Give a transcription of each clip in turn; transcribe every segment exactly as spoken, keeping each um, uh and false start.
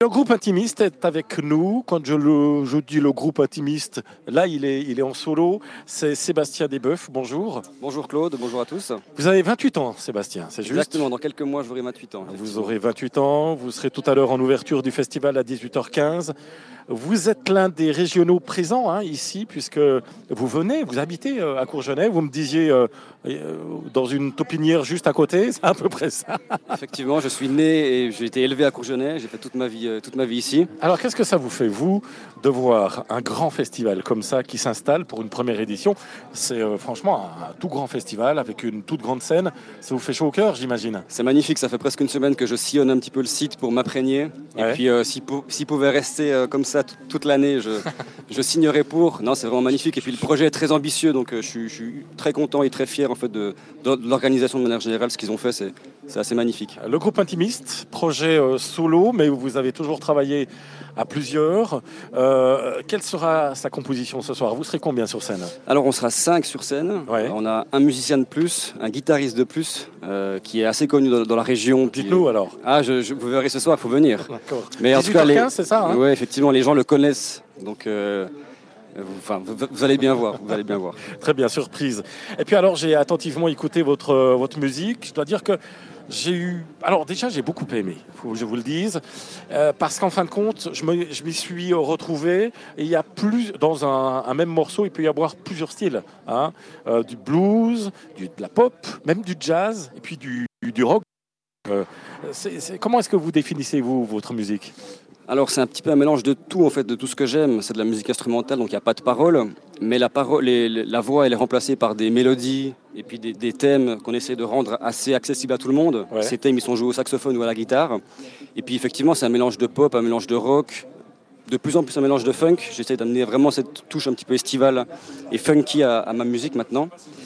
Le groupe Intimiste est avec nous. Quand je, le, je dis le groupe Intimiste, là, il est, il est en solo. C'est Sébastien Desboeufs. Bonjour. Bonjour Claude, bonjour à tous. Vous avez vingt-huit ans, Sébastien, c'est juste? Exactement, dans quelques mois, j'aurai vingt-huit ans. Vous aurez vingt-huit ans. Vous serez tout à l'heure en ouverture du festival à dix-huit heures quinze. Vous êtes l'un des régionaux présents hein, ici, puisque vous venez, vous habitez euh, à Courgenay. Vous me disiez euh, euh, dans une taupinière juste à côté, c'est à peu près ça. Effectivement, je suis né et j'ai été élevé à Courgenay. J'ai fait toute ma vie, euh, toute ma vie ici. Alors, qu'est-ce que ça vous fait, vous, de voir un grand festival comme ça qui s'installe pour une première édition? C'est euh, franchement un, un tout grand festival avec une toute grande scène. Ça vous fait chaud au cœur, j'imagine? C'est magnifique. Ça fait presque une semaine que je sillonne un petit peu le site pour m'imprégner. Ouais. Et puis, euh, s'il pou- s'il pouvait rester euh, comme ça t- toute l'année, je, je signerais pour. Non, c'est vraiment magnifique. Et puis, le projet est très ambitieux. Donc, euh, je, suis, je suis très content et très fier en fait, de, de, de l'organisation de manière générale. Ce qu'ils ont fait, c'est, c'est assez magnifique. Le groupe Intimiste, projet euh, solo, mais vous avez toujours travaillé à plusieurs. Euh, quelle sera sa composition ce soir? Vous serez combien sur scène? Alors, on sera cinq sur scène. Ouais. On a un musicien de plus, un guitariste de plus, euh, qui est assez connu dans, dans la région. Dites-nous alors. Ah, je, je, vous verrez ce soir, il faut venir. D'accord. Mais en tout cas, dix-huit heures quinze, les... c'est ça hein? Oui, effectivement, les gens le connaissent. Donc, euh, vous, enfin, vous, vous allez bien voir. Vous allez bien voir. Très bien, surprise. Et puis alors, j'ai attentivement écouté votre, euh, votre musique. Je dois dire que j'ai eu... Alors déjà, j'ai beaucoup aimé, il faut que je vous le dise, euh, parce qu'en fin de compte, je, me, je m'y suis retrouvé. Et il y a plus, dans un, un même morceau, il peut y avoir plusieurs styles. Hein, euh, du blues, du, de la pop, même du jazz, et puis du, du, du rock. Euh, c'est, c'est, comment est-ce que vous définissez, vous, votre musique? Alors, c'est un petit peu un mélange de tout, en fait, de tout ce que j'aime. C'est de la musique instrumentale, donc il n'y a pas de paroles. Mais la, parole, les, la voix, elle est remplacée par des mélodies et puis des, des thèmes qu'on essaie de rendre assez accessibles à tout le monde. Ouais. Ces thèmes, ils sont joués au saxophone ou à la guitare. Et puis, effectivement, c'est un mélange de pop, un mélange de rock, de plus en plus un mélange de funk. J'essaie d'amener vraiment cette touche un petit peu estivale et funky à, à ma musique maintenant.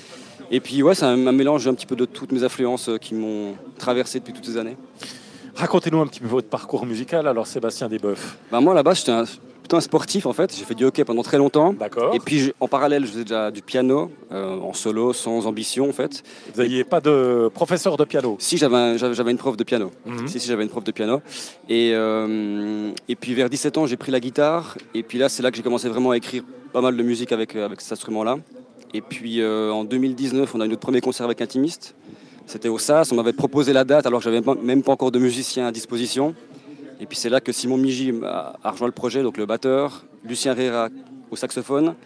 Et puis, ouais, c'est un, un mélange un petit peu de toutes mes influences qui m'ont traversé depuis toutes ces années. Racontez-nous un petit peu votre parcours musical, alors Sébastien Desboeufs. Ben moi, là-bas, j'étais un, plutôt un sportif, en fait. J'ai fait du hockey pendant très longtemps. D'accord. Et puis, en parallèle, je faisais déjà du piano, euh, en solo, sans ambition, en fait. Vous n'aviez pas de professeur de piano? Si, j'avais, un, j'avais, j'avais une prof de piano. Mm-hmm. Si, si, j'avais une prof de piano. Et, euh, et puis, vers dix-sept ans, j'ai pris la guitare. Et puis là, c'est là que j'ai commencé vraiment à écrire pas mal de musique avec, avec cet instrument-là. Et puis, euh, en deux mille dix-neuf, on a eu notre premier concert avec Intimiste. C'était au S A S, on m'avait proposé la date alors que j'avais même pas encore de musicien à disposition. Et puis c'est là que Simon Migi a rejoint le projet, donc le batteur, Lucien Rera au saxophone,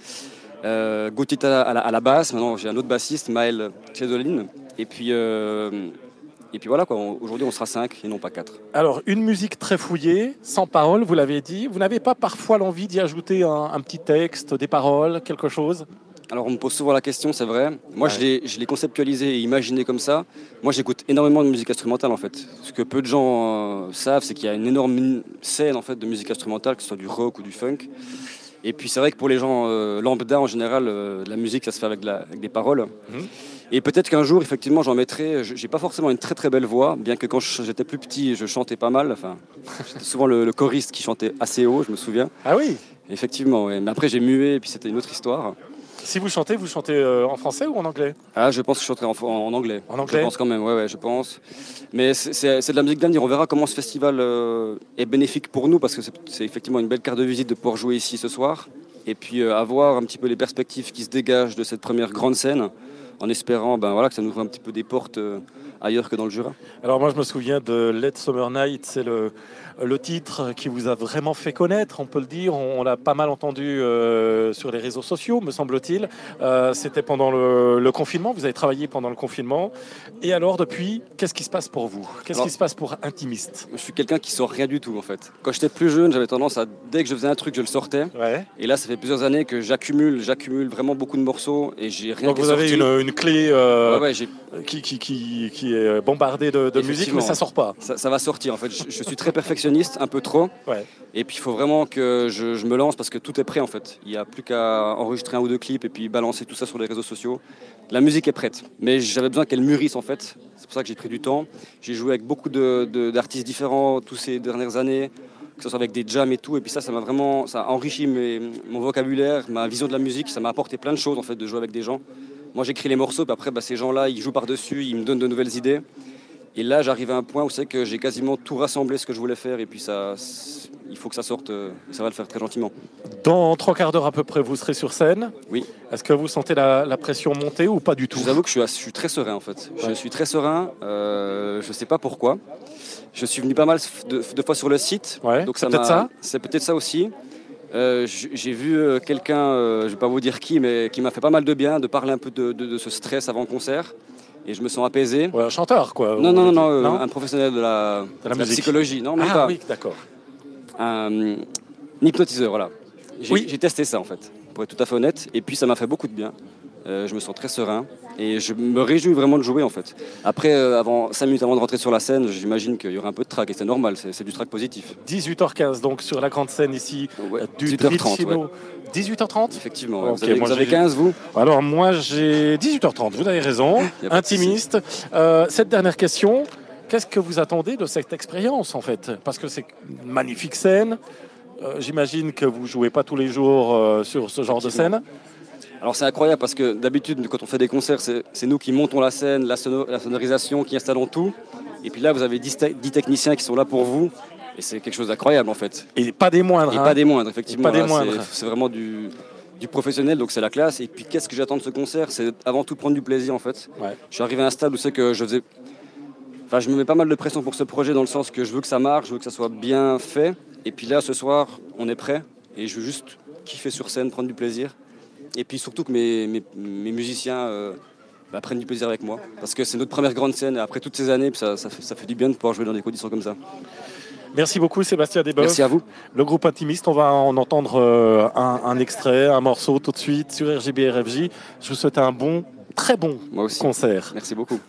euh, Gautita à la, à la basse, maintenant j'ai un autre bassiste, Maël Chedoline. Et puis, euh, et puis voilà, quoi. Aujourd'hui on sera cinq et non pas quatre. Alors une musique très fouillée, sans paroles, vous l'avez dit. Vous n'avez pas parfois l'envie d'y ajouter un, un petit texte, des paroles, quelque chose? Alors on me pose souvent la question, c'est vrai. Moi ouais. je, l'ai, je l'ai conceptualisé et imaginé comme ça. Moi j'écoute énormément de musique instrumentale en fait. Ce que peu de gens euh, savent, c'est qu'il y a une énorme scène en fait de musique instrumentale, que ce soit du rock ou du funk. Et puis c'est vrai que pour les gens euh, lambda en général, euh, la musique ça se fait avec, la, avec des paroles. Mmh. Et peut-être qu'un jour effectivement j'en mettrai. J'ai pas forcément une très très belle voix, bien que quand j'étais plus petit je chantais pas mal. Enfin, j'étais souvent le, le choriste qui chantait assez haut, je me souviens. Ah oui. Effectivement, ouais. Mais après j'ai mué et puis c'était une autre histoire. Si vous chantez, vous chantez euh, en français ou en anglais? Ah, je pense que je chanterai en, en anglais. En anglais? Je pense quand même, ouais, ouais, je pense. Mais c'est, c'est, c'est de la musique d'avenir. On verra comment ce festival euh, est bénéfique pour nous, parce que c'est, c'est effectivement une belle carte de visite de pouvoir jouer ici ce soir. Et puis euh, avoir un petit peu les perspectives qui se dégagent de cette première grande scène, en espérant ben, voilà, que ça nous ouvre un petit peu des portes euh, ailleurs que dans le Jura. Alors moi je me souviens de Let Summer Night, c'est le, le titre qui vous a vraiment fait connaître, on peut le dire. On, on l'a pas mal entendu euh, sur les réseaux sociaux, me semble-t-il. Euh, c'était pendant le, le confinement, vous avez travaillé pendant le confinement. Et alors depuis, qu'est-ce qui se passe pour vous? Qu'est-ce alors, qui se passe pour Intimiste? Je suis quelqu'un qui sort rien du tout en fait. Quand j'étais plus jeune, j'avais tendance à, dès que je faisais un truc, je le sortais. Ouais. Et là, ça fait plusieurs années que j'accumule, j'accumule vraiment beaucoup de morceaux et j'ai rien. Donc vous avez une, une clé euh, ouais, ouais, j'ai... Qui, qui, qui, qui est bombardée de, de musique, mais ça sort pas. Ça, ça va sortir en fait. Je, je suis très perfectionniste, un peu trop. Ouais. Et puis il faut vraiment que je, je me lance parce que tout est prêt en fait. Il n'y a plus qu'à enregistrer un ou deux clips et puis balancer tout ça sur les réseaux sociaux. La musique est prête, mais j'avais besoin qu'elle mûrisse en fait. C'est pour ça que j'ai pris du temps. J'ai joué avec beaucoup de, de, d'artistes différents toutes ces dernières années, que ce soit avec des jams et tout. Et puis ça, ça m'a vraiment, ça a enrichi mes, mon vocabulaire, ma vision de la musique. Ça m'a apporté plein de choses en fait de jouer avec des gens. Moi j'écris les morceaux, puis après bah, ces gens-là ils jouent par-dessus, ils me donnent de nouvelles idées. Et là, j'arrive à un point où c'est que j'ai quasiment tout rassemblé ce que je voulais faire. Et puis, ça, il faut que ça sorte. euh, et ça va le faire très gentiment. Dans trois quarts d'heure à peu près, vous serez sur scène. Oui. Est-ce que vous sentez la, la pression monter ou pas du tout? Je vous avoue que je suis, je suis très serein en fait. Je Ouais. suis très serein. Euh, je ne sais pas pourquoi. Je suis venu pas mal de, de fois sur le site. Ouais, donc c'est ça peut-être m'a- ça. C'est peut-être ça aussi. Euh, j- j'ai vu euh, quelqu'un, euh, je ne vais pas vous dire qui, mais qui m'a fait pas mal de bien de parler un peu de, de- de ce stress avant le concert. Et je me sens apaisé. Ouais, un chanteur, quoi. Non, vous non, non, voulez non, dire. euh, un professionnel de la, De la de la musique. psychologie. Non, même Ah pas. oui, d'accord. Un, un hypnotiseur, voilà. J'ai Oui. j'ai testé ça en fait, pour être tout à fait honnête. Et puis ça m'a fait beaucoup de bien. Euh, je me sens très serein et je me réjouis vraiment de jouer en fait. Après, euh, avant, cinq minutes avant de rentrer sur la scène, j'imagine qu'il y aura un peu de trac et c'est normal, c'est c'est du trac positif. dix-huit heures quinze, donc sur la grande scène ici Ouais, euh, du dix-huit heures trente, Dricino. ouais. dix-huit heures trente. Effectivement, ouais. Ok, vous avez, moi, vous avez j'ai- quinze vous? Alors moi j'ai dix-huit heures trente, vous avez raison, Y a pas de intimiste. Euh, cette dernière question, qu'est-ce que vous attendez de cette expérience en fait? Parce que c'est une magnifique scène. Euh, J'imagine que vous jouez pas tous les jours euh, sur ce genre de scène. Alors c'est incroyable parce que d'habitude quand on fait des concerts, c'est c'est nous qui montons la scène, la, sono- la sonorisation, qui installons tout. Et puis là vous avez dix te- dix techniciens qui sont là pour vous. Et c'est quelque chose d'incroyable en fait. Et pas des moindres. Et hein. pas des moindres, effectivement. pas des Là, c'est- moindres. C'est vraiment du, du professionnel, donc c'est la classe. Et puis qu'est-ce que j'attends de ce concert? C'est avant tout prendre du plaisir en fait. Ouais. Je suis arrivé à un stade où c'est que je faisais. Enfin, je me mets pas mal de pression pour ce projet dans le sens que je veux que ça marche, je veux que ça soit bien fait. Et puis là, ce soir, on est prêt. Et je veux juste kiffer sur scène, prendre du plaisir. Et puis surtout que mes, mes, mes musiciens euh, bah, prennent du plaisir avec moi. Parce que c'est notre première grande scène. Et après toutes ces années, puis ça, ça, fait, ça fait du bien de pouvoir jouer dans des conditions comme ça. Merci beaucoup Sébastien Desboeuf. Merci à vous. Le groupe Intimiste, on va en entendre euh, un, un extrait, un morceau tout de suite sur R G B R F J. Je vous souhaite un bon, très bon Moi aussi. concert. Merci beaucoup.